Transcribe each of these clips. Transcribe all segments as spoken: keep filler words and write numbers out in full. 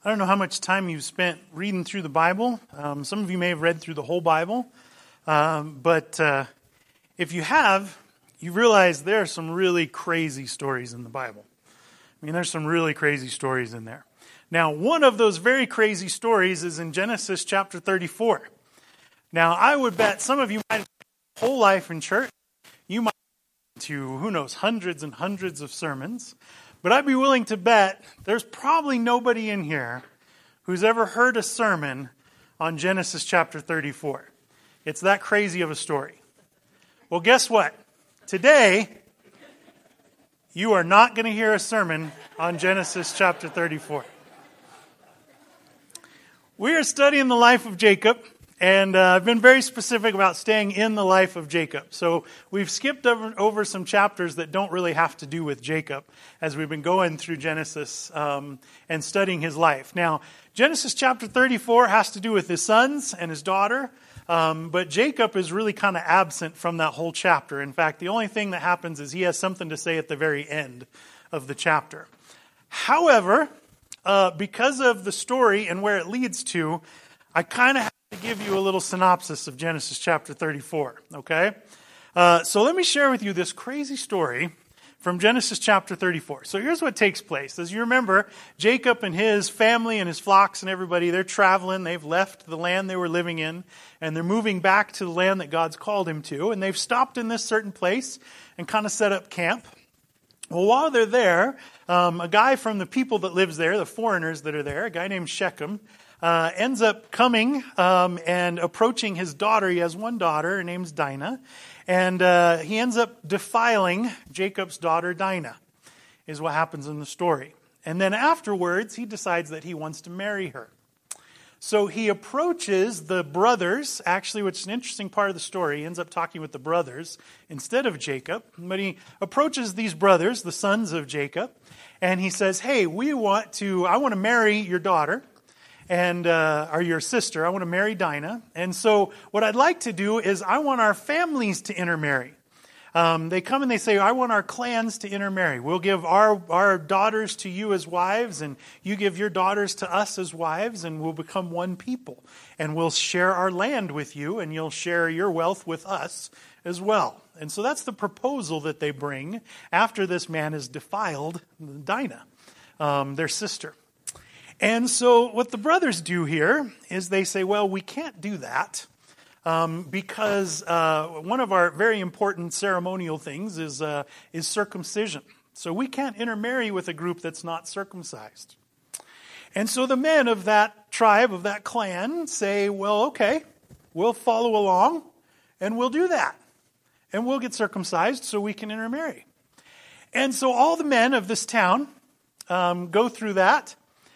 I don't know how much time you've spent reading through the Bible. Um, some of you may have read through the whole Bible. Um, but uh, if you have, you realize there are some really crazy stories in the Bible. I mean, there's some really crazy stories in there. Now, one of those very crazy stories is in Genesis chapter thirty-four. Now, I would bet some of you might have spent your whole life in church. You might have listened to, who knows, hundreds and hundreds of sermons. But I'd be willing to bet there's probably nobody in here who's ever heard a sermon on Genesis chapter thirty-four. It's that crazy of a story. Well, guess what? Today, you are not going to hear a sermon on Genesis chapter thirty-four. We are studying the life of Jacob. And uh, I've been very specific about staying in the life of Jacob. So we've skipped over, over some chapters that don't really have to do with Jacob as we've been going through Genesis um, and studying his life. Now, Genesis chapter thirty-four has to do with his sons and his daughter. Um, but Jacob is really kind of absent from that whole chapter. In fact, the only thing that happens is he has something to say at the very end of the chapter. However, uh, because of the story and where it leads to, I kind of have to give you a little synopsis of Genesis chapter thirty-four, okay? Uh, so let me share with you this crazy story from Genesis chapter thirty-four. So here's what takes place. As you remember, Jacob and his family and his flocks and everybody, they're traveling. They've left the land they were living in, and they're moving back to the land that God's called him to. And they've stopped in this certain place and kind of set up camp. Well, while they're there, um, a guy from the people that lives there, the foreigners that are there, a guy named Shechem, Uh, ends up coming um, and approaching his daughter. He has one daughter. Her name's Dinah. And uh, he ends up defiling Jacob's daughter, Dinah, is what happens in the story. And then afterwards, he decides that he wants to marry her. So he approaches the brothers, actually, which is an interesting part of the story. He ends up talking with the brothers instead of Jacob. But he approaches these brothers, the sons of Jacob, and he says, hey, we want to, I want to marry your daughter. And uh, or your sister, I want to marry Dinah. And so what I'd like to do is I want our families to intermarry. Um, they come and they say, I want our clans to intermarry. We'll give our, our daughters to you as wives, and you give your daughters to us as wives, and we'll become one people. And we'll share our land with you, and you'll share your wealth with us as well. And so that's the proposal that they bring after this man has defiled Dinah, um, their sister. And so what the brothers do here is they say, well, we can't do that um, because uh, one of our very important ceremonial things is uh, is circumcision. So we can't intermarry with a group that's not circumcised. And so the men of that tribe, of that clan, say, well, okay, we'll follow along and we'll do that. And we'll get circumcised so we can intermarry. And so all the men of this town um, go through that.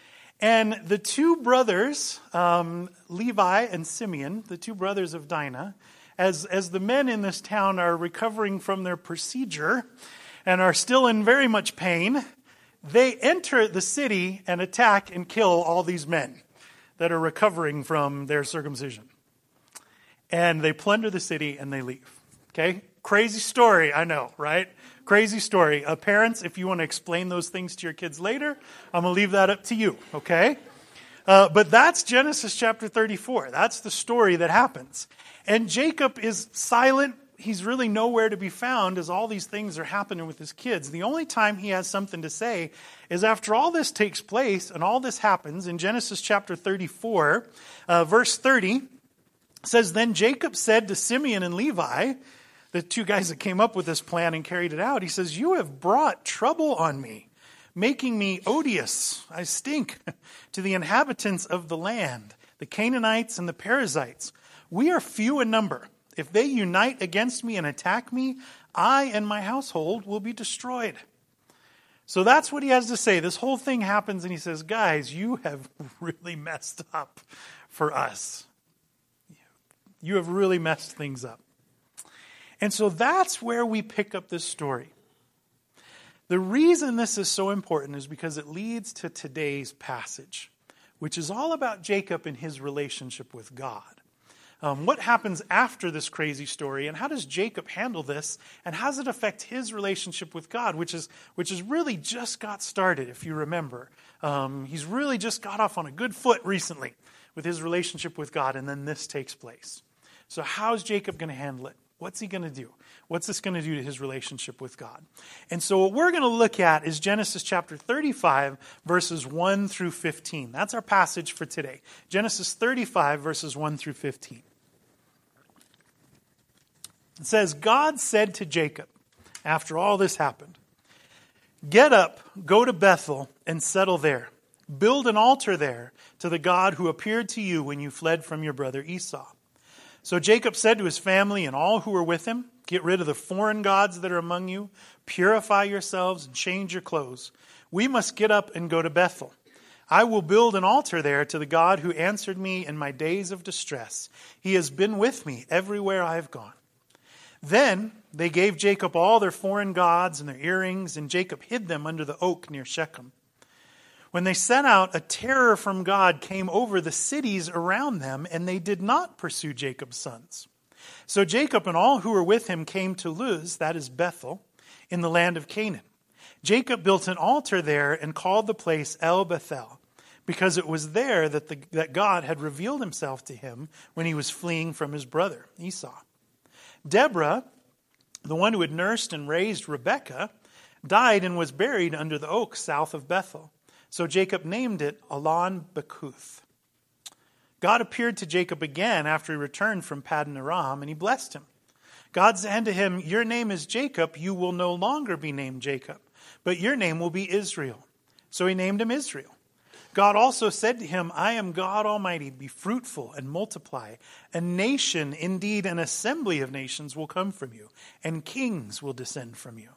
And the two brothers, um, Levi and Simeon, the two brothers of Dinah, as, as the men in this town are recovering from their procedure and are still in very much pain, they enter the city and attack and kill all these men that are recovering from their circumcision. And they plunder the city and they leave. Okay? Crazy story, I know, right? Crazy story. Uh, parents, if you want to explain those things to your kids later, I'm going to leave that up to you, okay? Uh, but that's Genesis chapter thirty-four. That's the story that happens. And Jacob is silent. He's really nowhere to be found as all these things are happening with his kids. The only time he has something to say is after all this takes place and all this happens in Genesis chapter thirty-four, uh, verse thirty, says, then Jacob said to Simeon and Levi, the two guys that came up with this plan and carried it out, he says, you have brought trouble on me, making me odious. I stink to the inhabitants of the land, the Canaanites and the Perizzites. We are few in number. If they unite against me and attack me, I and my household will be destroyed. So that's what he has to say. This whole thing happens and he says, guys, you have really messed up for us. You have really messed things up. And so that's where we pick up this story. The reason this is so important is because it leads to today's passage, which is all about Jacob and his relationship with God. Um, what happens after this crazy story, and how does Jacob handle this, and how does it affect his relationship with God, which is which has really just got started, if you remember. Um, he's really just got off on a good foot recently with his relationship with God, and then this takes place. So how's Jacob going to handle it? What's he going to do? What's this going to do to his relationship with God? And so what we're going to look at is Genesis chapter thirty-five, verses one through fifteen. That's our passage for today. Genesis thirty-five, verses one through fifteen. It says, God said to Jacob, after all this happened, "Get up, go to Bethel, and settle there. Build an altar there to the God who appeared to you when you fled from your brother Esau." So Jacob said to his family and all who were with him, "Get rid of the foreign gods that are among you, purify yourselves, and change your clothes. We must get up and go to Bethel. I will build an altar there to the God who answered me in my days of distress. He has been with me everywhere I have gone." Then they gave Jacob all their foreign gods and their earrings, and Jacob hid them under the oak near Shechem. When they set out, a terror from God came over the cities around them, and they did not pursue Jacob's sons. So Jacob and all who were with him came to Luz, that is Bethel, in the land of Canaan. Jacob built an altar there and called the place El Bethel, because it was there that, the, that God had revealed himself to him when he was fleeing from his brother Esau. Deborah, the one who had nursed and raised Rebekah, died and was buried under the oak south of Bethel. So Jacob named it Allon Bachuth. God appeared to Jacob again after he returned from Paddan Aram, and he blessed him. God said to him, "Your name is Jacob. You will no longer be named Jacob, but your name will be Israel." So he named him Israel. God also said to him, "I am God Almighty. Be fruitful and multiply. A nation, indeed an assembly of nations, will come from you, and kings will descend from you.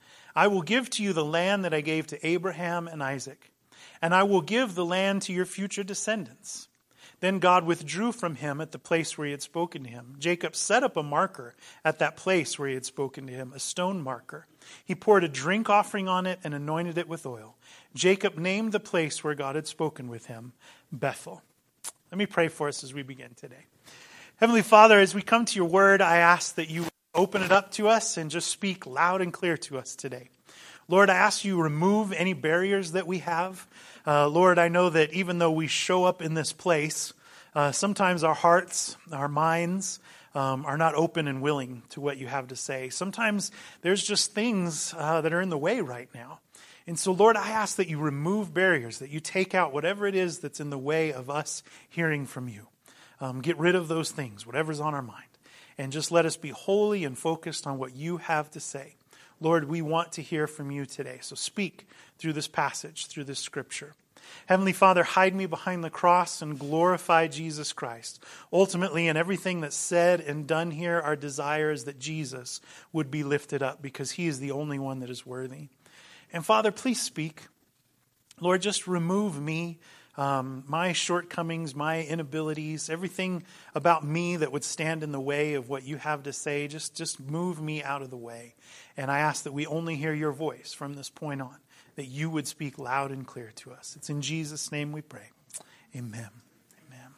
I will give to you the land that I gave to Abraham and Isaac, and I will give the land to your future descendants." Then God withdrew from him at the place where he had spoken to him. Jacob set up a marker at that place where he had spoken to him, a stone marker. He poured a drink offering on it and anointed it with oil. Jacob named the place where God had spoken with him Bethel. Let me pray for us as we begin today. Heavenly Father, as we come to your word, I ask that you open it up to us and just speak loud and clear to us today. Lord, I ask you remove any barriers that we have. Uh, Lord, I know that even though we show up in this place, uh, sometimes our hearts, our minds um, are not open and willing to what you have to say. Sometimes there's just things uh, that are in the way right now. And so, Lord, I ask that you remove barriers, that you take out whatever it is that's in the way of us hearing from you. Um, get rid of those things, whatever's on our mind. And just let us be holy and focused on what you have to say. Lord, we want to hear from you today. So speak through this passage, through this scripture. Heavenly Father, hide me behind the cross and glorify Jesus Christ. Ultimately, in everything that's said and done here, our desire is that Jesus would be lifted up because he is the only one that is worthy. And Father, please speak. Lord, just remove me, um, my shortcomings, my inabilities, everything about me that would stand in the way of what you have to say. Just, just move me out of the way. And I ask that we only hear your voice from this point on, that you would speak loud and clear to us. It's in Jesus' name we pray. Amen. Amen.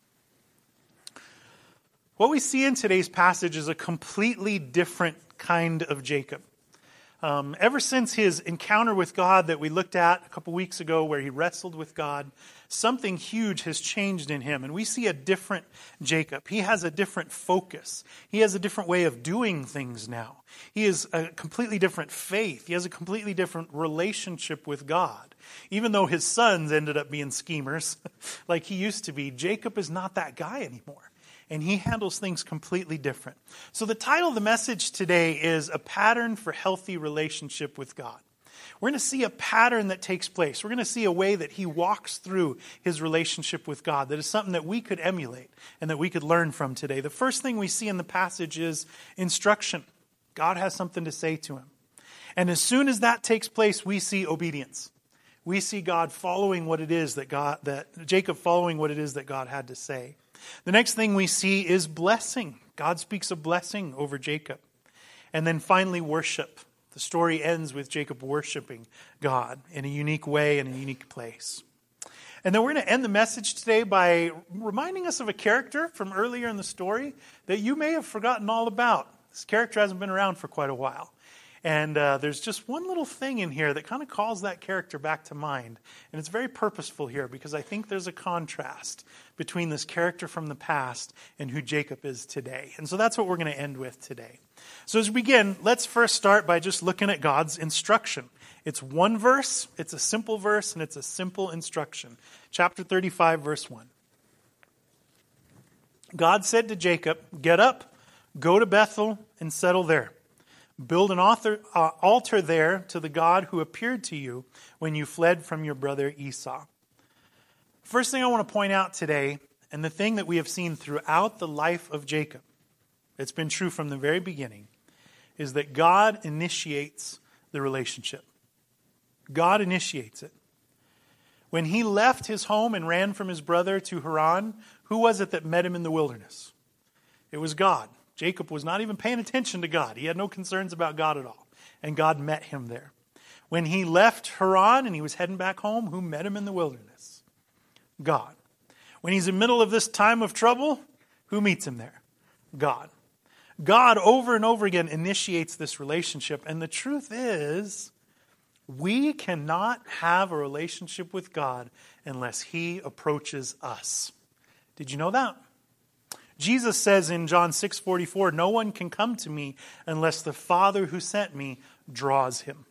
What we see in today's passage is a completely different kind of Jacob. Um, ever since his encounter with God that we looked at a couple weeks ago where he wrestled with God, something huge has changed in him. And we see a different Jacob. He has a different focus. He has a different way of doing things now. He has a completely different faith. He has a completely different relationship with God. Even though his sons ended up being schemers like he used to be, Jacob is not that guy anymore. And he handles things completely different. So the title of the message today is A Pattern for Healthy Relationship with God. We're going to see a pattern that takes place. We're going to see a way that he walks through his relationship with God that is something that we could emulate and that we could learn from today. The first thing we see in the passage is instruction. God has something to say to him. And as soon as that takes place, we see obedience. We see God following what it is that God, that Jacob following what it is that God had to say. The next thing we see is blessing. God speaks a blessing over Jacob. And then finally, worship. The story ends with Jacob worshiping God in a unique way, in a unique place. And then we're going to end the message today by reminding us of a character from earlier in the story that you may have forgotten all about. This character hasn't been around for quite a while. And uh, there's just one little thing in here that kind of calls that character back to mind. And it's very purposeful here because I think there's a contrast between this character from the past and who Jacob is today. And so that's what we're going to end with today. So as we begin, let's first start by just looking at God's instruction. It's one verse, it's a simple verse, and it's a simple instruction. Chapter thirty-five, verse one. God said to Jacob, "Get up, go to Bethel, and settle there. Build an author, uh, altar there to the God who appeared to you when you fled from your brother Esau." First thing I want to point out today, and the thing that we have seen throughout the life of Jacob, it's been true from the very beginning, is that God initiates the relationship. God initiates it. When he left his home and ran from his brother to Haran, who was it that met him in the wilderness? It was God. Jacob was not even paying attention to God. He had no concerns about God at all. And God met him there. When he left Haran and he was heading back home, who met him in the wilderness? God. When he's in the middle of this time of trouble, who meets him there? God. God over and over again initiates this relationship. And the truth is, we cannot have a relationship with God unless he approaches us. Did you know that? Jesus says in John six forty-four, "No one can come to me unless the Father who sent me draws him."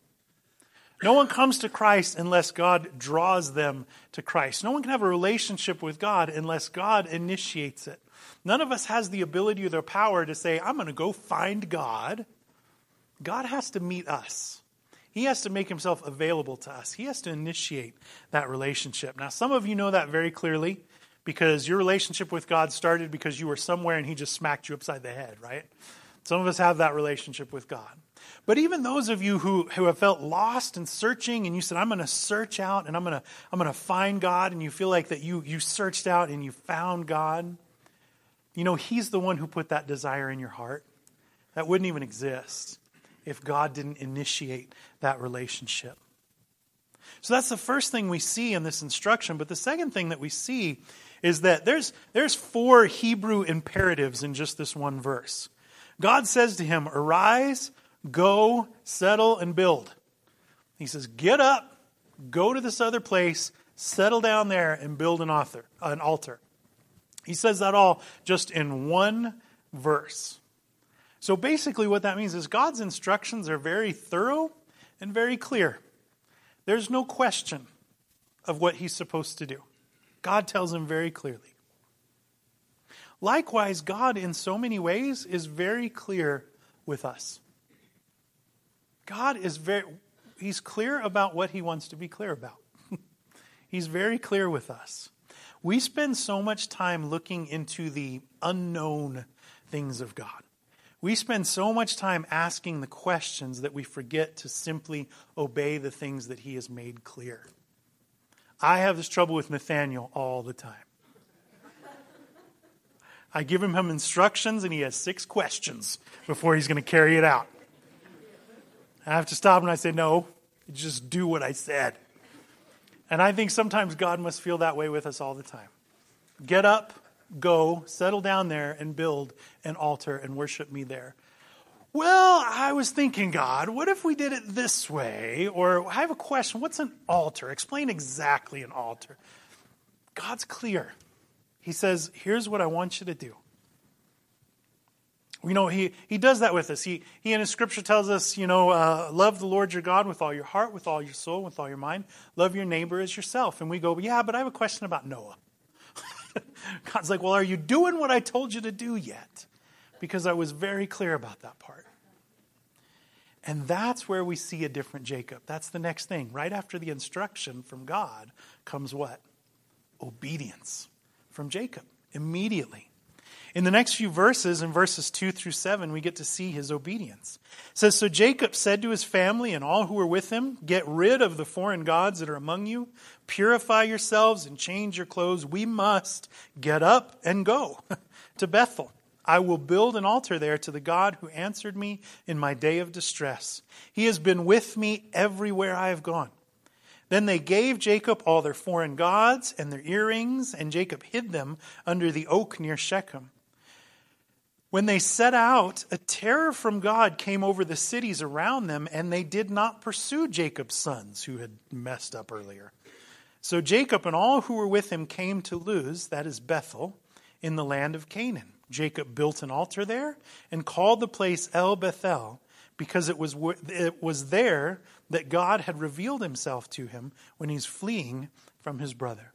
No one comes to Christ unless God draws them to Christ. No one can have a relationship with God unless God initiates it. None of us has the ability or the power to say, "I'm going to go find God." God has to meet us. He has to make himself available to us. He has to initiate that relationship. Now, some of you know that very clearly, because your relationship with God started because you were somewhere and he just smacked you upside the head, right? Some of us have that relationship with God. But even those of you who, who have felt lost and searching, and you said, "I'm going to search out and I'm going to I'm going to find God," and you feel like that you you searched out and you found God, you know, he's the one who put that desire in your heart. That wouldn't even exist if God didn't initiate that relationship. So that's the first thing we see in this instruction. But the second thing that we see is that there's, there's four Hebrew imperatives in just this one verse. God says to him, "Arise, go, settle, and build." He says, get up, go to this other place, settle down there, and build an, author, an altar. He says that all just in one verse. So basically what that means is God's instructions are very thorough and very clear. There's no question of what he's supposed to do. God tells him very clearly. Likewise, God in so many ways is very clear with us. God is very, he's clear about what he wants to be clear about. He's very clear with us. We spend so much time looking into the unknown things of God. We spend so much time asking the questions that we forget to simply obey the things that he has made clear. I have this trouble with Nathaniel all the time. I give him some instructions and he has six questions before he's going to carry it out. I have to stop and I say, "No, just do what I said." And I think sometimes God must feel that way with us all the time. Get up, go, settle down there and build an altar and worship me there. Well, I was thinking, God, what if we did it this way? Or I have a question. What's an altar? Explain exactly an altar. God's clear. He says, here's what I want you to do. You know, he, he does that with us. He, he in his scripture tells us, you know, uh, love the Lord your God with all your heart, with all your soul, with all your mind. Love your neighbor as yourself. And we go, yeah, but I have a question about Noah. God's like, well, are you doing what I told you to do yet? Because I was very clear about that part. And that's where we see a different Jacob. That's the next thing. Right after the instruction from God comes what? Obedience from Jacob immediately. In the next few verses, in verses two through seven, we get to see his obedience. It says, "So Jacob said to his family and all who were with him, 'Get rid of the foreign gods that are among you. Purify yourselves and change your clothes. We must get up and go to Bethel. I will build an altar there to the God who answered me in my day of distress. He has been with me everywhere I have gone.' Then they gave Jacob all their foreign gods and their earrings, and Jacob hid them under the oak near Shechem. When they set out, a terror from God came over the cities around them, and they did not pursue Jacob's sons, who had messed up earlier. So Jacob and all who were with him came to Luz, that is Bethel, in the land of Canaan. Jacob built an altar there and called the place El Bethel, because it was it was there that God had revealed himself to him when he's fleeing from his brother.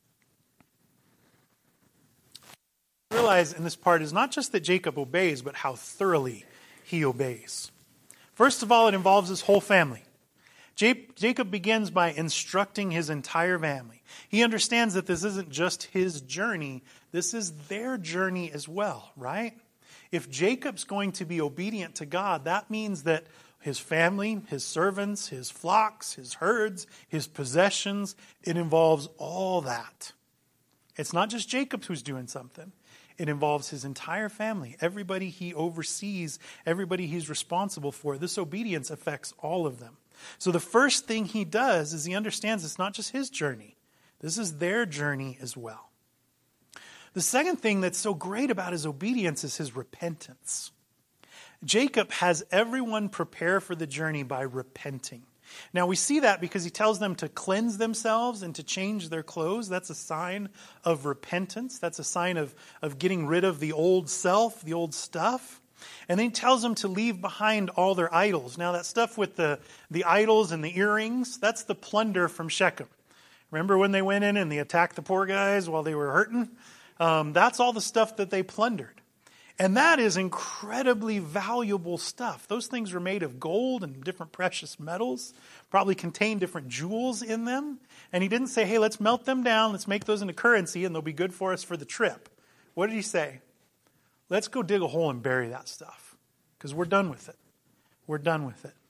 Realize in this part is not just that Jacob obeys, but how thoroughly he obeys. First of all, it involves his whole family. Jacob begins by instructing his entire family. He understands that this isn't just his journey, this is their journey as well, right? If Jacob's going to be obedient to God, that means that his family, his servants, his flocks, his herds, his possessions, it involves all that. It's not just Jacob who's doing something. It involves his entire family, everybody he oversees, everybody he's responsible for. This obedience affects all of them. So the first thing he does is he understands it's not just his journey. This is their journey as well. The second thing that's so great about his obedience is his repentance. Jacob has everyone prepare for the journey by repenting. Now we see that because he tells them to cleanse themselves and to change their clothes. That's a sign of repentance. That's a sign of, of getting rid of the old self, the old stuff. And then he tells them to leave behind all their idols. Now that stuff with the, the idols and the earrings, that's the plunder from Shechem. Remember when they went in and they attacked the poor guys while they were hurting? Um, that's all the stuff that they plundered. And that is incredibly valuable stuff. Those things were made of gold and different precious metals, probably contained different jewels in them. And he didn't say, hey, let's melt them down, let's make those into currency, and they'll be good for us for the trip. What did he say? Let's go dig a hole and bury that stuff, because we're done with it. We're done with it.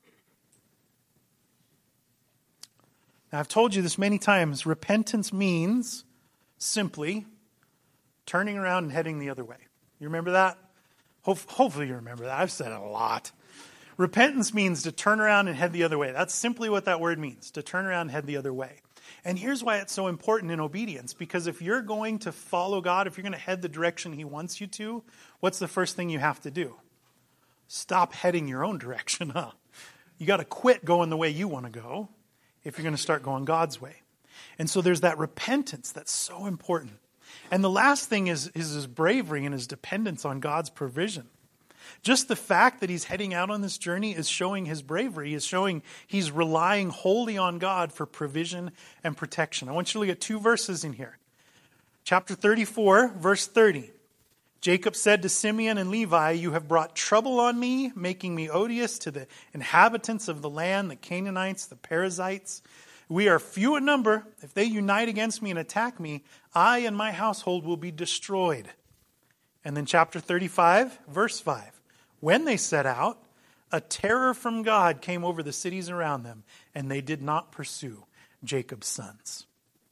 Now, I've told you this many times. Repentance means simply turning around and heading the other way. You remember that? Hopefully you remember that. I've said it a lot. Repentance means to turn around and head the other way. That's simply what that word means, to turn around and head the other way. And here's why it's so important in obedience. Because if you're going to follow God, if you're going to head the direction He wants you to, what's the first thing you have to do? Stop heading your own direction, huh? You got to quit going the way you want to go if you're going to start going God's way. And so there's that repentance that's so important. And the last thing is, is his bravery and his dependence on God's provision. Just the fact that he's heading out on this journey is showing his bravery, is showing he's relying wholly on God for provision and protection. I want you to look at two verses in here. Chapter thirty-four, verse thirty. Jacob said to Simeon and Levi, you have brought trouble on me, making me odious to the inhabitants of the land, the Canaanites, the Perizzites. We are few in number. If they unite against me and attack me, I and my household will be destroyed. And then chapter thirty-five, verse five. When they set out, a terror from God came over the cities around them, and they did not pursue Jacob's sons.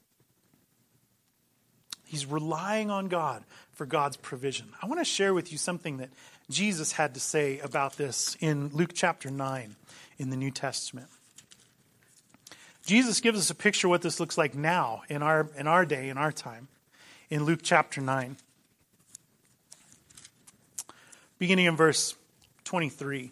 He's relying on God for God's provision. I want to share with you something that Jesus had to say about this in Luke chapter nine in the New Testament. Jesus gives us a picture of what this looks like now in our in our day, in our time, in Luke chapter nine. Beginning in verse twenty-three.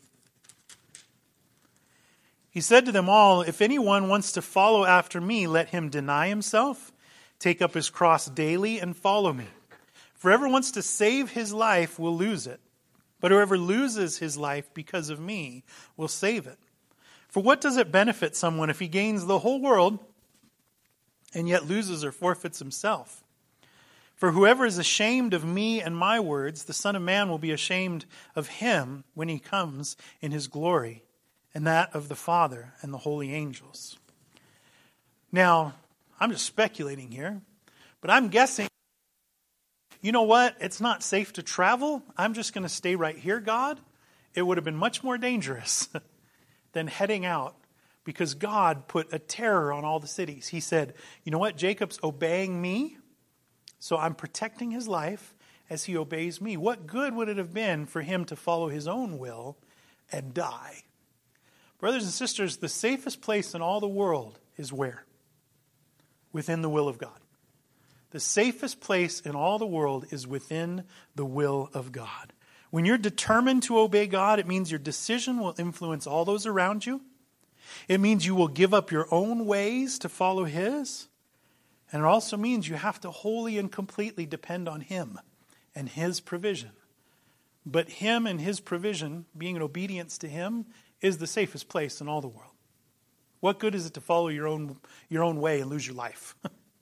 He said to them all, if anyone wants to follow after me, let him deny himself, take up his cross daily, and follow me. For whoever wants to save his life will lose it, but whoever loses his life because of me will save it. For what does it benefit someone if he gains the whole world and yet loses or forfeits himself? For whoever is ashamed of me and my words, the Son of Man will be ashamed of him when he comes in his glory, and that of the Father and the holy angels. Now, I'm just speculating here, but I'm guessing, you know what? It's not safe to travel. I'm just going to stay right here, God. It would have been much more dangerous than heading out, because God put a terror on all the cities. He said, you know what? Jacob's obeying me, so I'm protecting his life as he obeys me. What good would it have been for him to follow his own will and die? Brothers and sisters, the safest place in all the world is where? Within the will of God. The safest place in all the world is within the will of God. When you're determined to obey God, it means your decision will influence all those around you. It means you will give up your own ways to follow His. And it also means you have to wholly and completely depend on Him and His provision. But Him and His provision, being in obedience to Him, is the safest place in all the world. What good is it to follow your own, your own way and lose your life?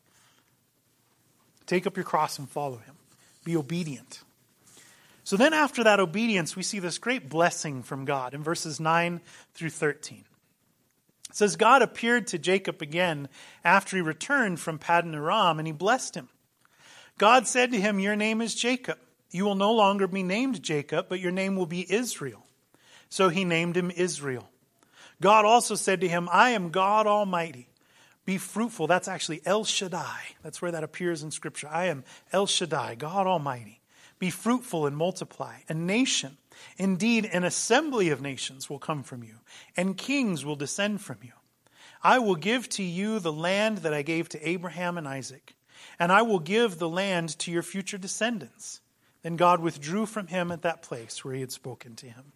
Take up your cross and follow Him. Be obedient. So then after that obedience, we see this great blessing from God in verses nine through thirteen. It says, God appeared to Jacob again after he returned from Paddan Aram, and He blessed him. God said to him, your name is Jacob. You will no longer be named Jacob, but your name will be Israel. So He named him Israel. God also said to him, I am God Almighty. Be fruitful. That's actually El Shaddai. That's where that appears in Scripture. I am El Shaddai, God Almighty. Be fruitful and multiply. A nation, indeed an assembly of nations will come from you, and kings will descend from you. I will give to you the land that I gave to Abraham and Isaac, and I will give the land to your future descendants. Then God withdrew from him at that place where He had spoken to him.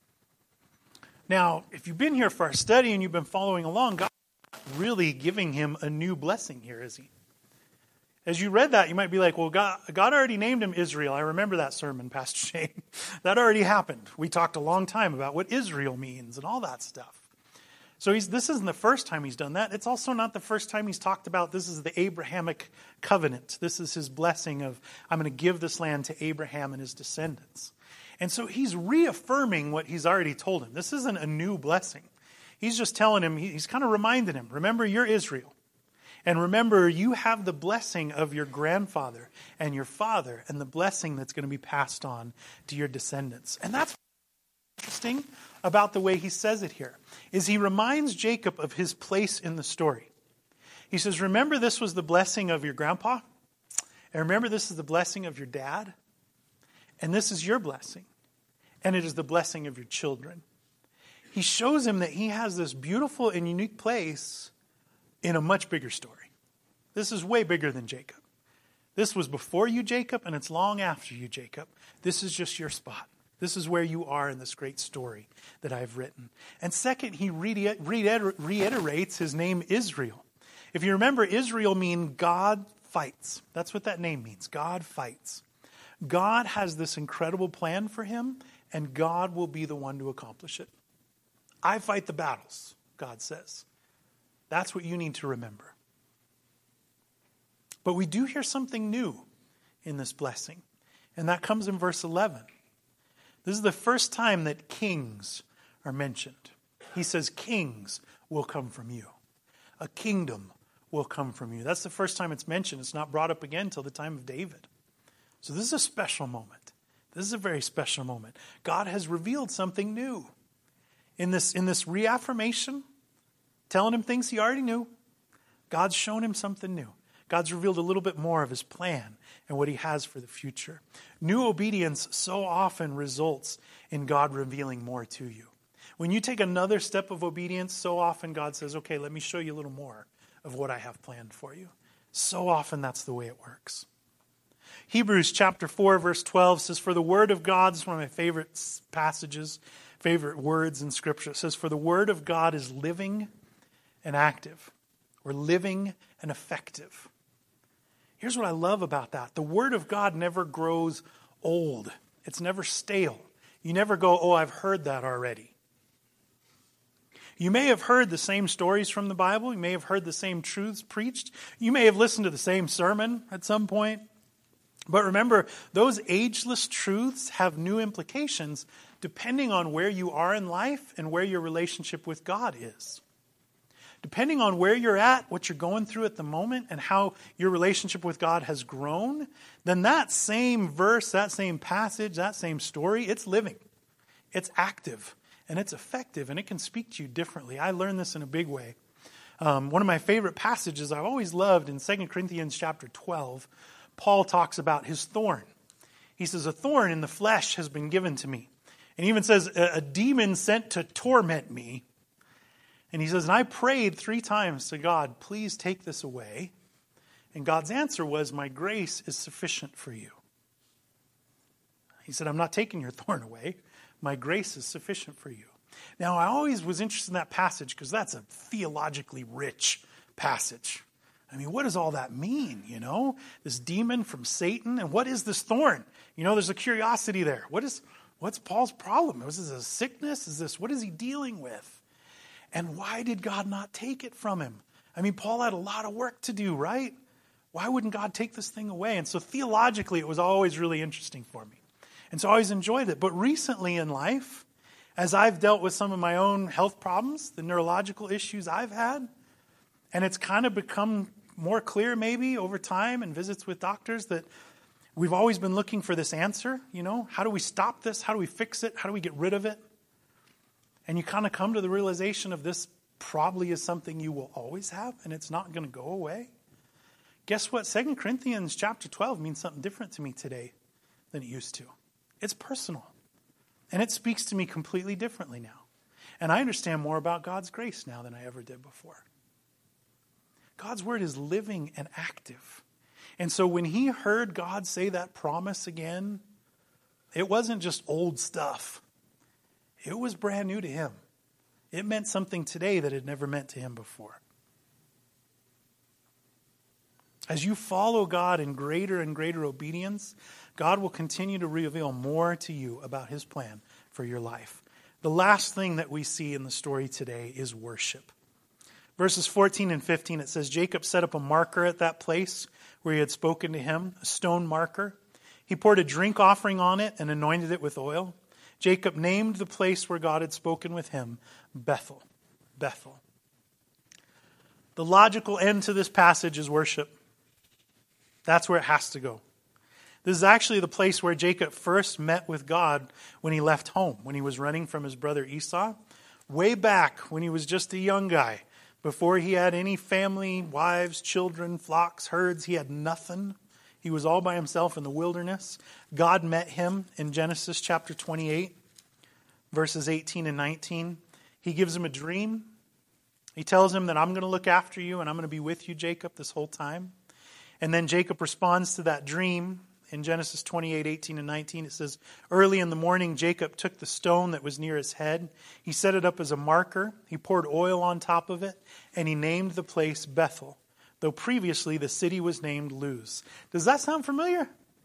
Now, if you've been here for our study and you've been following along, God is really giving him a new blessing here, is He? As you read that, you might be like, well, God, God already named him Israel. I remember that sermon, Pastor Shane. That already happened. We talked a long time about what Israel means and all that stuff. So he's, this isn't the first time He's done that. It's also not the first time He's talked about this is the Abrahamic covenant. This is His blessing of, I'm going to give this land to Abraham and his descendants. And so He's reaffirming what He's already told him. This isn't a new blessing. He's just telling him, he's kind of reminding him, remember, you're Israel. And remember, you have the blessing of your grandfather and your father and the blessing that's going to be passed on to your descendants. And that's interesting about the way He says it here, is He reminds Jacob of his place in the story. He says, remember this was the blessing of your grandpa? And remember this is the blessing of your dad? And this is your blessing. And it is the blessing of your children. He shows him that he has this beautiful and unique place in a much bigger story. This is way bigger than Jacob. This was before you, Jacob, and it's long after you, Jacob. This is just your spot. This is where you are in this great story that I've written. And second, he reiterates his name Israel. If you remember, Israel means God fights. That's what that name means. God fights. God has this incredible plan for him, and God will be the one to accomplish it. I fight the battles, God says. That's what you need to remember. But we do hear something new in this blessing, and that comes in verse eleven. This is the first time that kings are mentioned. He says, kings will come from you. A kingdom will come from you. That's the first time it's mentioned. It's not brought up again until the time of David. So this is a special moment. This is a very special moment. God has revealed something new. In this, in this reaffirmation, telling him things he already knew, God's shown him something new. God's revealed a little bit more of his plan and what he has for the future. New obedience so often results in God revealing more to you. When you take another step of obedience, so often God says, okay, let me show you a little more of what I have planned for you. So often that's the way it works. Hebrews chapter four, verse twelve says, for the word of God, this is one of my favorite passages, favorite words in Scripture. It says, for the word of God is living and active, or living and effective. Here's what I love about that. The word of God never grows old. It's never stale. You never go, oh, I've heard that already. You may have heard the same stories from the Bible. You may have heard the same truths preached. You may have listened to the same sermon at some point. But remember, those ageless truths have new implications depending on where you are in life and where your relationship with God is. Depending on where you're at, what you're going through at the moment, and how your relationship with God has grown, then that same verse, that same passage, that same story, it's living. It's active, and it's effective, and it can speak to you differently. I learned this in a big way. Um, one of my favorite passages I've always loved in Second Corinthians chapter twelve, Paul talks about his thorn. He says, a thorn in the flesh has been given to me. And he even says, a, a demon sent to torment me. And he says, and I prayed three times to God, please take this away. And God's answer was, my grace is sufficient for you. He said, I'm not taking your thorn away. My grace is sufficient for you. Now, I always was interested in that passage because that's a theologically rich passage. I mean, what does all that mean, you know? This demon from Satan, and what is this thorn? You know, there's a curiosity there. What is, what's Paul's problem? Was this a sickness? Is this, what is he dealing with? And why did God not take it from him? I mean, Paul had a lot of work to do, right? Why wouldn't God take this thing away? And so theologically, it was always really interesting for me. And so I always enjoyed it. But recently in life, as I've dealt with some of my own health problems, the neurological issues I've had, and it's kind of become more clear maybe over time and visits with doctors that we've always been looking for this answer, you know, how do we stop this? How do we fix it? How do we get rid of it? And you kind of come to the realization of this probably is something you will always have and it's not going to go away. Guess what? Second Corinthians chapter twelve means something different to me today than it used to. It's personal. And it speaks to me completely differently now. And I understand more about God's grace now than I ever did before. God's word is living and active. And so when he heard God say that promise again, it wasn't just old stuff. It was brand new to him. It meant something today that it never meant to him before. As you follow God in greater and greater obedience, God will continue to reveal more to you about his plan for your life. The last thing that we see in the story today is worship. Verses fourteen and fifteen, it says, Jacob set up a marker at that place where he had spoken to him, a stone marker. He poured a drink offering on it and anointed it with oil. Jacob named the place where God had spoken with him Bethel. Bethel. The logical end to this passage is worship. That's where it has to go. This is actually the place where Jacob first met with God when he left home, when he was running from his brother Esau. Way back when he was just a young guy, before he had any family, wives, children, flocks, herds, he had nothing. He was all by himself in the wilderness. God met him in Genesis chapter twenty-eight, verses eighteen and nineteen. He gives him a dream. He tells him that I'm going to look after you and I'm going to be with you, Jacob, this whole time. And then Jacob responds to that dream in Genesis twenty-eight, eighteen and nineteen. It says, early in the morning, Jacob took the stone that was near his head. He set it up as a marker. He poured oil on top of it, and he named the place Bethel, though previously the city was named Luz. Does that sound familiar?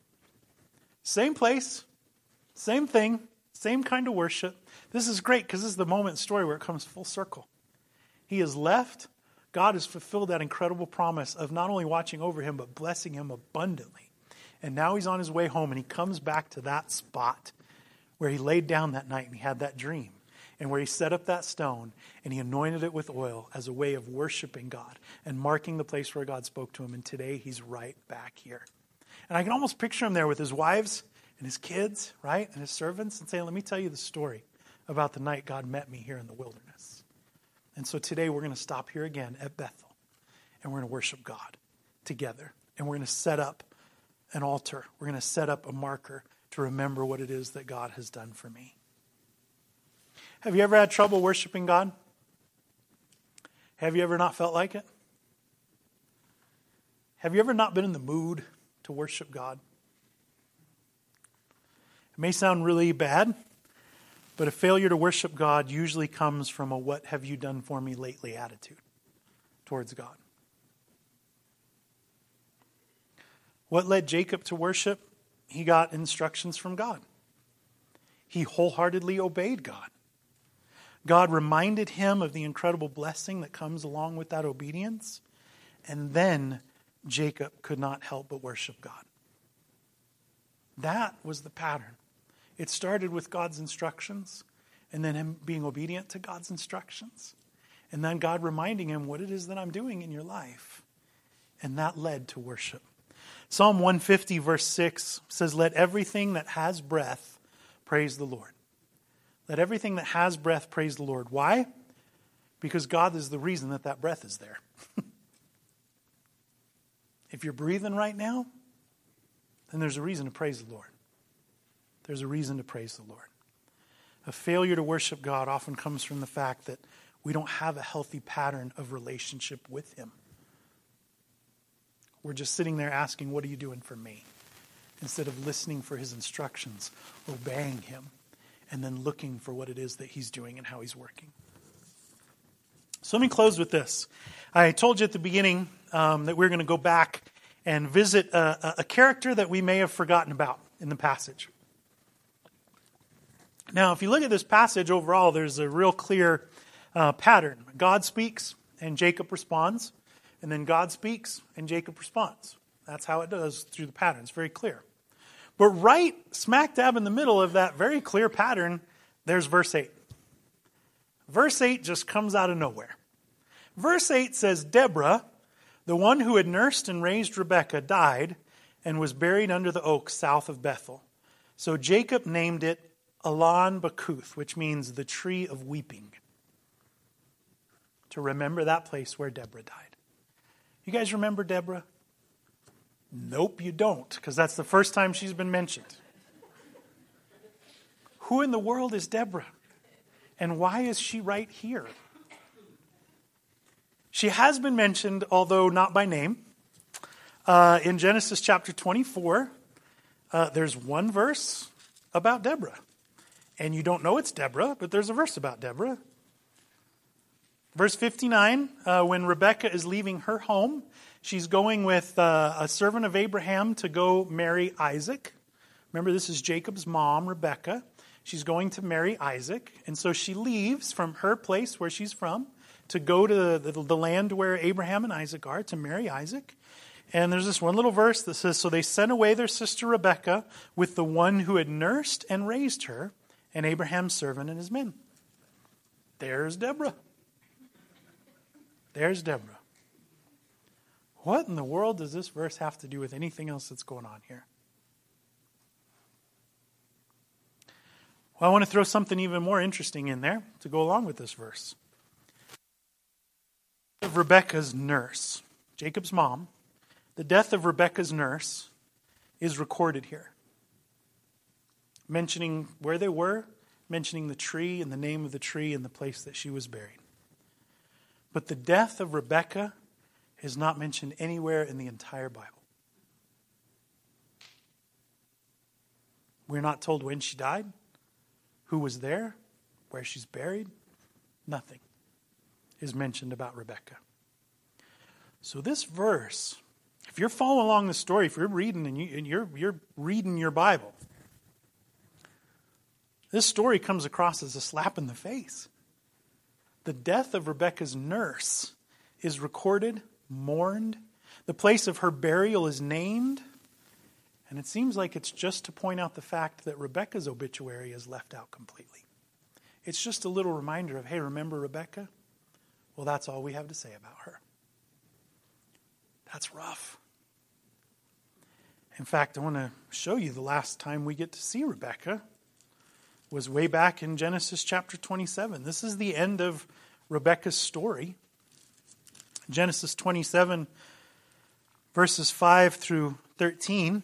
Same place, same thing, same kind of worship. This is great because this is the moment in the story where it comes full circle. He has left. God has fulfilled that incredible promise of not only watching over him, but blessing him abundantly. And now he's on his way home, and he comes back to that spot where he laid down that night and he had that dream, and where he set up that stone and he anointed it with oil as a way of worshiping God and marking the place where God spoke to him. And today he's right back here. And I can almost picture him there with his wives and his kids, right, and his servants, and saying, let me tell you the story about the night God met me here in the wilderness. And so today we're going to stop here again at Bethel, and we're going to worship God together. And we're going to set up an altar. We're going to set up a marker to remember what it is that God has done for me. Have you ever had trouble worshiping God? Have you ever not felt like it? Have you ever not been in the mood to worship God? It may sound really bad, but a failure to worship God usually comes from a what have you done for me lately attitude towards God. What led Jacob to worship? He got instructions from God. He wholeheartedly obeyed God. God reminded him of the incredible blessing that comes along with that obedience. And then Jacob could not help but worship God. That was the pattern. It started with God's instructions, and then him being obedient to God's instructions, and then God reminding him what it is that I'm doing in your life. And that led to worship. Psalm one fifty verse six says, let everything that has breath praise the Lord. Let everything that has breath praise the Lord. Why? Because God is the reason that that breath is there. If you're breathing right now, then there's a reason to praise the Lord. There's a reason to praise the Lord. A failure to worship God often comes from the fact that we don't have a healthy pattern of relationship with him. We're just sitting there asking, what are you doing for me? Instead of listening for his instructions, obeying him, and then looking for what it is that he's doing and how he's working. So let me close with this. I told you at the beginning um, that we're going to go back and visit a, a character that we may have forgotten about in the passage. Now, if you look at this passage overall, there's a real clear uh, pattern. God speaks and Jacob responds, and then God speaks and Jacob responds. That's how it does through the pattern. It's very clear. But right smack dab in the middle of that very clear pattern, there's verse eight. Verse eight just comes out of nowhere. Verse eight says, Deborah, the one who had nursed and raised Rebekah, died and was buried under the oak south of Bethel. So Jacob named it Allon Bakuth, which means the tree of weeping, to remember that place where Deborah died. You guys remember Deborah? Nope, you don't, because that's the first time she's been mentioned. Who in the world is Deborah? And why is she right here? She has been mentioned, although not by name. Uh, in Genesis chapter twenty-four, uh, there's one verse about Deborah. And you don't know it's Deborah, but there's a verse about Deborah. Verse fifty-nine, uh, when Rebekah is leaving her home, she's going with uh, a servant of Abraham to go marry Isaac. Remember, this is Jacob's mom, Rebekah. She's going to marry Isaac. And so she leaves from her place where she's from to go to the, the land where Abraham and Isaac are to marry Isaac. And there's this one little verse that says, so they sent away their sister Rebekah with the one who had nursed and raised her, and Abraham's servant and his men. There's Deborah. There's Deborah. What in the world does this verse have to do with anything else that's going on here? Well, I want to throw something even more interesting in there to go along with this verse. Of Rebekah's nurse, Jacob's mom, the death of Rebekah's nurse is recorded here. Mentioning where they were, mentioning the tree and the name of the tree and the place that she was buried. But the death of Rebekah is not mentioned anywhere in the entire Bible. We're not told when she died, who was there, where she's buried. Nothing is mentioned about Rebekah. So this verse, if you're following along the story, if you're reading and, you, and you're, you're reading your Bible, this story comes across as a slap in the face. The death of Rebekah's nurse is recorded, mourned. The place of her burial is named. And it seems like it's just to point out the fact that Rebekah's obituary is left out completely. It's just a little reminder of, hey, remember Rebekah? Well, that's all we have to say about her. That's rough. In fact, I want to show you the last time we get to see Rebekah was way back in Genesis chapter twenty-seven. This is the end of Rebekah's story. Genesis twenty-seven, verses five through thirteen.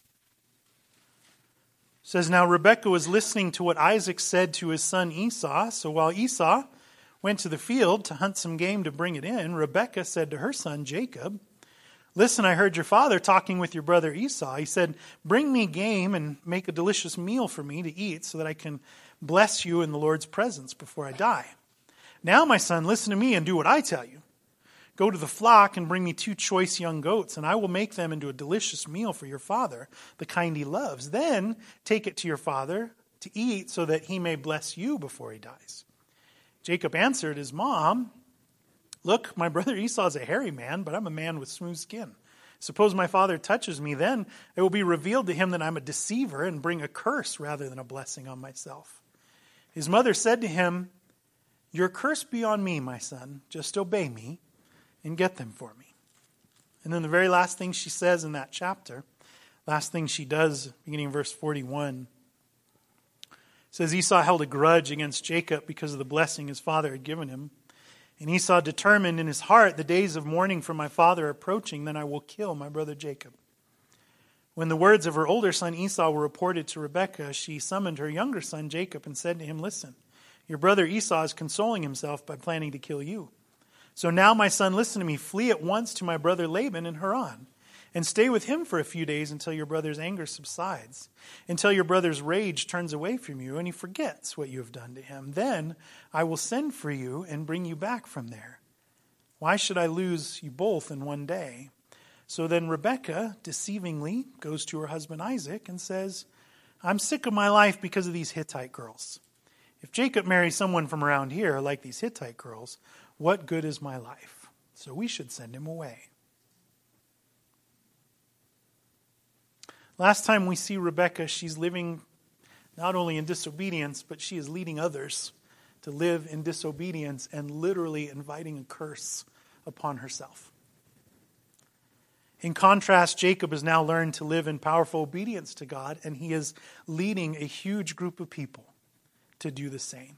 Says, now Rebekah was listening to what Isaac said to his son Esau. So while Esau went to the field to hunt some game to bring it in, Rebekah said to her son Jacob, listen, I heard your father talking with your brother Esau. He said, bring me game and make a delicious meal for me to eat so that I can bless you in the Lord's presence before I die. Now, my son, listen to me and do what I tell you. Go to the flock and bring me two choice young goats, and I will make them into a delicious meal for your father, the kind he loves. Then take it to your father to eat so that he may bless you before he dies. Jacob answered his mom, look, my brother Esau is a hairy man, but I'm a man with smooth skin. Suppose my father touches me, then it will be revealed to him that I'm a deceiver and bring a curse rather than a blessing on myself. His mother said to him, your curse be on me, my son. Just obey me and get them for me. And then the very last thing she says in that chapter, last thing she does, beginning in verse forty-one, says Esau held a grudge against Jacob because of the blessing his father had given him. And Esau determined in his heart, the days of mourning for my father are approaching, then I will kill my brother Jacob. When the words of her older son Esau were reported to Rebekah, she summoned her younger son Jacob and said to him, listen, Your brother Esau is consoling himself by planning to kill you. So now, my son, listen to me. Flee at once to my brother Laban in Haran, and stay with him for a few days until your brother's anger subsides, until your brother's rage turns away from you and he forgets what you have done to him. Then I will send for you and bring you back from there. Why should I lose you both in one day?" So then Rebekah deceivingly goes to her husband Isaac and says, "I'm sick of my life because of these Hittite girls. If Jacob marries someone from around here like these Hittite girls, what good is my life? So we should send him away." Last time we see Rebekah, she's living not only in disobedience, but she is leading others to live in disobedience and literally inviting a curse upon herself. In contrast, Jacob has now learned to live in powerful obedience to God, and he is leading a huge group of people to do the same.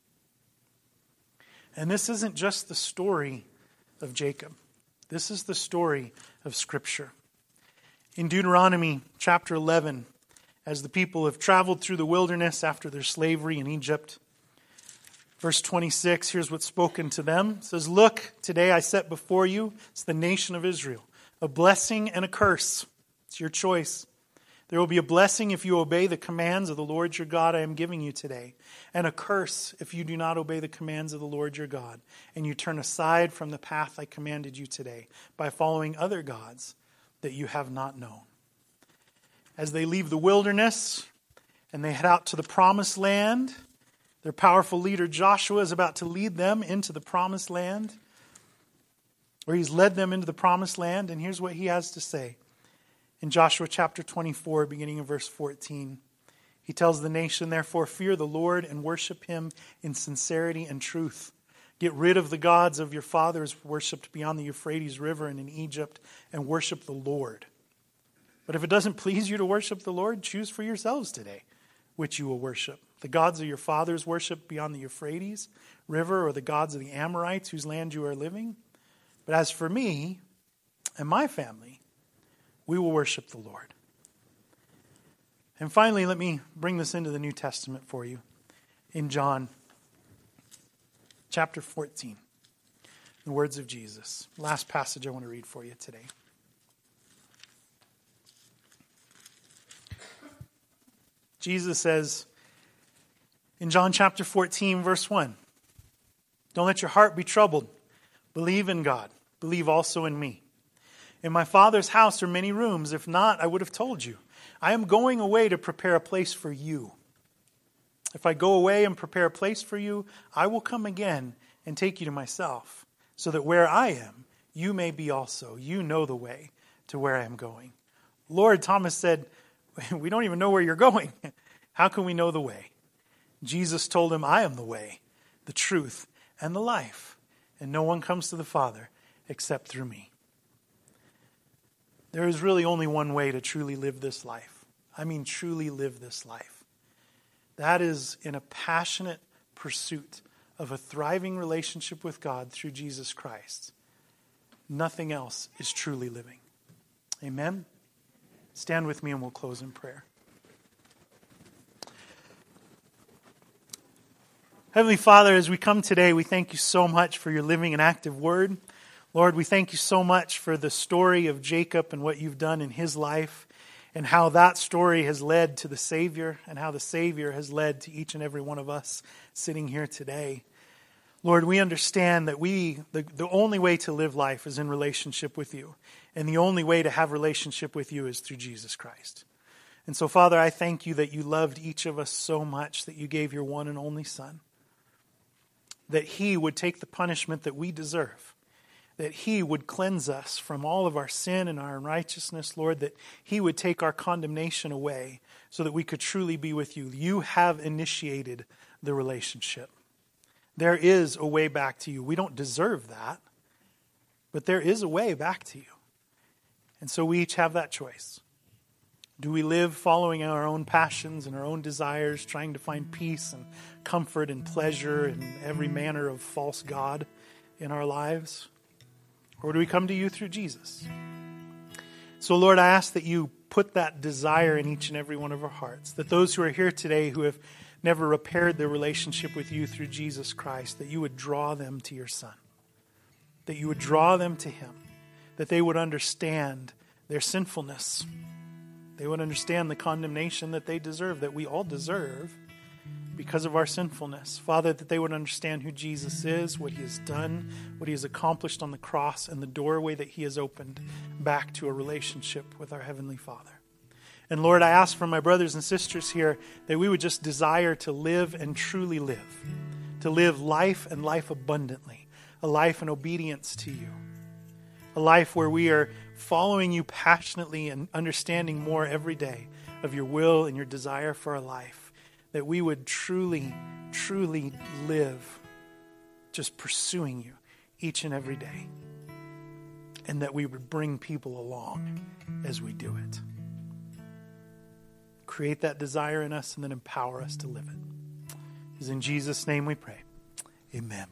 And this isn't just the story of Jacob. This is the story of Scripture. In Deuteronomy chapter eleven, as the people have traveled through the wilderness after their slavery in Egypt, verse twenty-six, here's what's spoken to them. It says, "Look, today I set before you," it's the nation of Israel, "a blessing and a curse." It's your choice. "There will be a blessing if you obey the commands of the Lord your God I am giving you today, and a curse if you do not obey the commands of the Lord your God, and you turn aside from the path I commanded you today by following other gods that you have not known." As they leave the wilderness and they head out to the promised land, their powerful leader Joshua is about to lead them into the promised land, or he's led them into the promised land, and here's what he has to say. In Joshua chapter twenty-four, beginning in verse fourteen, he tells the nation, "Therefore fear the Lord and worship him in sincerity and truth. Get rid of the gods of your fathers worshipped beyond the Euphrates River and in Egypt, and worship the Lord. But if it doesn't please you to worship the Lord, choose for yourselves today which you will worship. The gods of your fathers worshipped beyond the Euphrates River, or the gods of the Amorites whose land you are living. But as for me and my family, we will worship the Lord." And finally, let me bring this into the New Testament for you. In John chapter fourteen, the words of Jesus. Last passage I want to read for you today. Jesus says in John chapter fourteen, verse one, "Don't let your heart be troubled. Believe in God. Believe also in me. In my Father's house are many rooms. If not, I would have told you. I am going away to prepare a place for you. If I go away and prepare a place for you, I will come again and take you to myself, so that where I am, you may be also. You know the way to where I am going." "Lord," Thomas said, "we don't even know where you're going. How can we know the way?" Jesus told him, "I am the way, the truth, and the life, and no one comes to the Father except through me." There is really only one way to truly live this life. I mean, truly live this life. That is in a passionate pursuit of a thriving relationship with God through Jesus Christ. Nothing else is truly living. Amen? Stand with me and we'll close in prayer. Heavenly Father, as we come today, we thank you so much for your living and active word. Lord, we thank you so much for the story of Jacob and what you've done in his life, and how that story has led to the Savior, and how the Savior has led to each and every one of us sitting here today. Lord, we understand that we the, the only way to live life is in relationship with you, and the only way to have relationship with you is through Jesus Christ. And so, Father, I thank you that you loved each of us so much that you gave your one and only Son, that he would take the punishment that we deserve, that he would cleanse us from all of our sin and our unrighteousness, Lord, that he would take our condemnation away so that we could truly be with you. You have initiated the relationship. There is a way back to you. We don't deserve that, but there is a way back to you. And so we each have that choice. Do we live following our own passions and our own desires, trying to find peace and comfort and pleasure in every manner of false god in our lives? Or do we come to you through Jesus? So, Lord, I ask that you put that desire in each and every one of our hearts, that those who are here today who have never repaired their relationship with you through Jesus Christ, that you would draw them to your Son, that you would draw them to him, that they would understand their sinfulness. They would understand the condemnation that they deserve, that we all deserve because of our sinfulness. Father, that they would understand who Jesus is, what he has done, what he has accomplished on the cross, and the doorway that he has opened back to a relationship with our Heavenly Father. And Lord, I ask for my brothers and sisters here that we would just desire to live and truly live, to live life and life abundantly, a life in obedience to you, a life where we are following you passionately and understanding more every day of your will and your desire for our life, that we would truly, truly live just pursuing you each and every day, and that we would bring people along as we do it. Create that desire in us and then empower us to live it. It's in Jesus' name we pray. Amen.